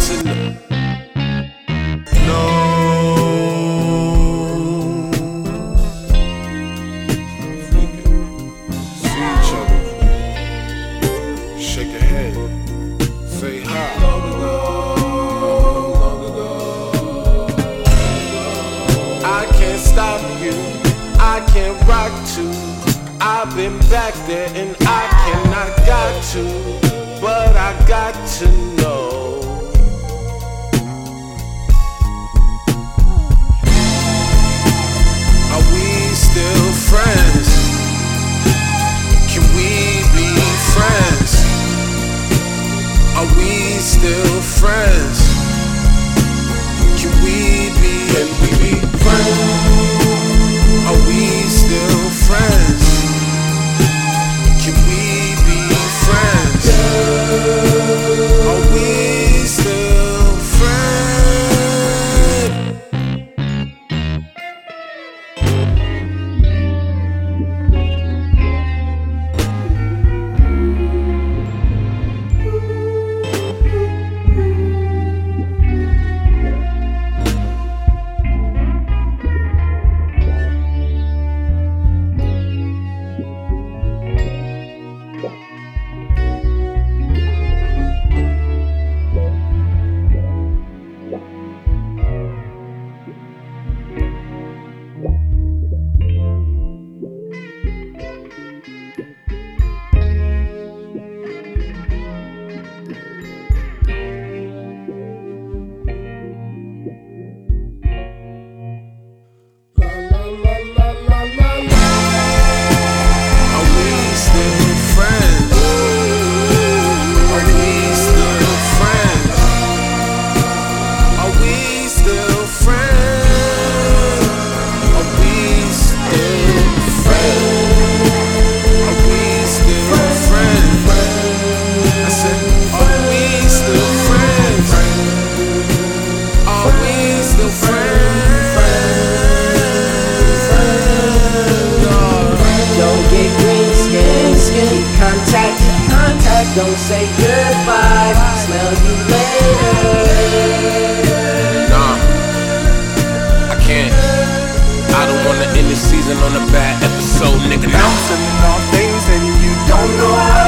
to know. If we can see each other, shake your head, say hi. I can't stop you, I can't rock to. I've been back there and I cannot got to, but I got to know. Are we still friends? Can we be friends? Are we still friends? Can we be friends? Are we still friends? Can we be friends? Are we still friends? Don't say goodbye, smell you later. Nah, I can't. I don't wanna end the season on a bad episode, nigga. I'm feeling all things and you don't know how.